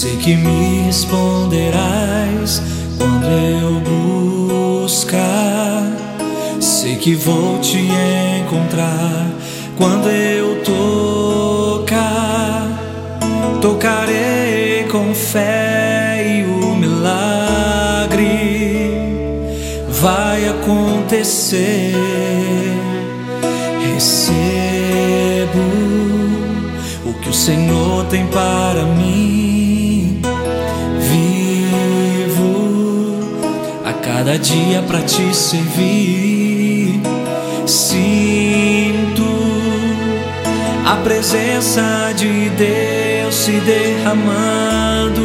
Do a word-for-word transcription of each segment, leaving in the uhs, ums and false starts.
Sei que me responderás quando eu buscar. Sei que vou te encontrar quando eu tocar. Tocarei com fé e o milagre vai acontecer. Recebo o que o Senhor tem para mim. Vivo a cada dia para te servir. Sinto a presença de Deus se derramando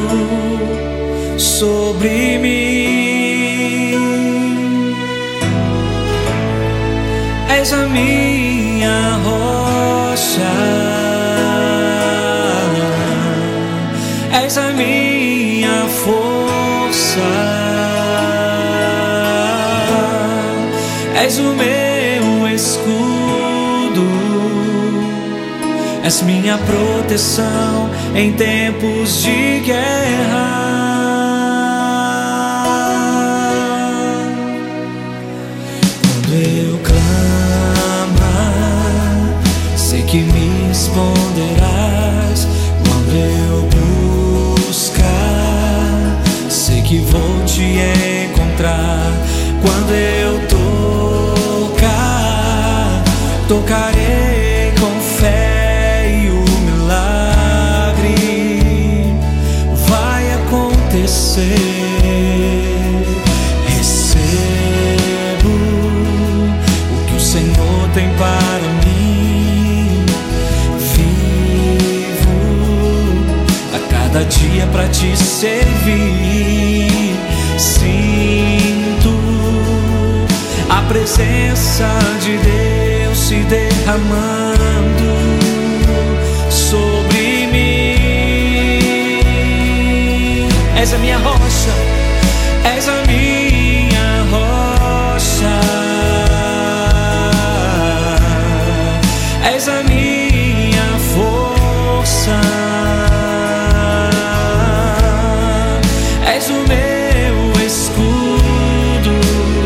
sobre mim. És a minha rocha, és a minha força, és o meu escudo, és minha proteção em tempos de guerra. Quando eu clamar, sei que me responderás. Quando eu buscar, sei que vou te encontrar. Quando eu tocar, tocarei com fé e o milagre vai acontecer. Recebo o que o Senhor tem para mim. Vivo a cada dia para te servir. Sinto a presença de Deus se derramando sobre mim. És a minha rocha, és a minha rocha, és a minha força, és o meu escudo,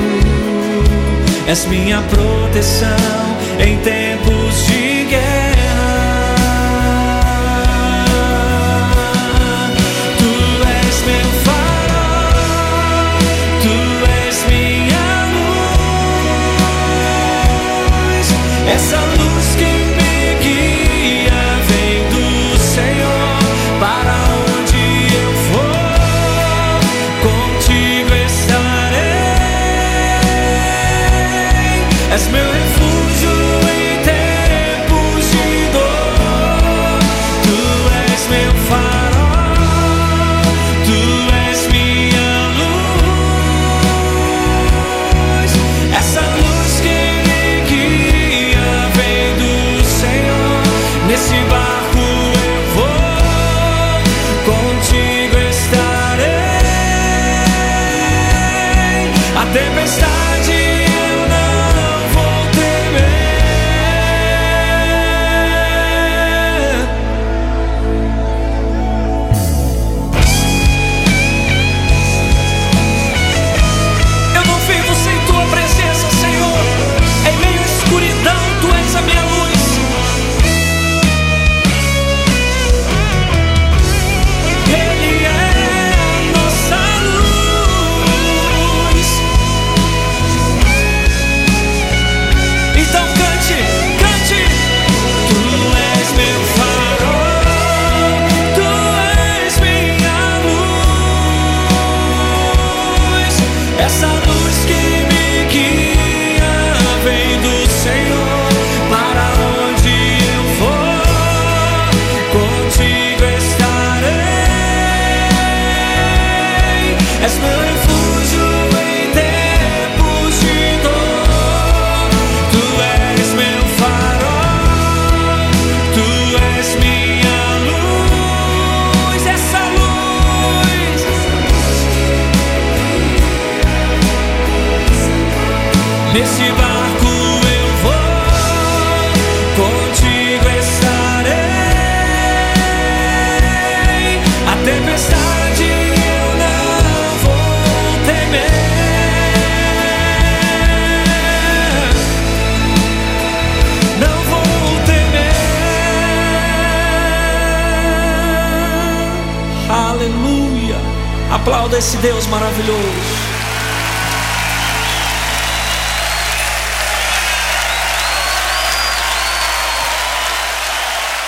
és minha proteção em tempos de guerra. Tu és meu farol, tu és minha luz. Essa luz que me guia vem do Senhor. Para onde eu for, contigo estarei. És meu refúgio em tempos de dor. Tu és meu farol, tu és minha luz. Essa luz que me guia vem do Senhor. Nesse barco eu vou, contigo estarei. A tempestade eu não vou temer. Eu não vivo sem tua presença, Senhor. Em meio à escuridão, tu és a minha luz. Ele é a nossa luz. Então cante, cante. Tu és meu farol, tu és minha luz. Essa luz que me guia vem do Senhor. Para onde eu for, contigo estarei. És meu refúgio em tempos de dor. Tu és meu farol, tu és minha luz. Essa luz. Nesse barco eu vou, contigo estarei. A tempestade Aplauda esse Deus maravilhoso.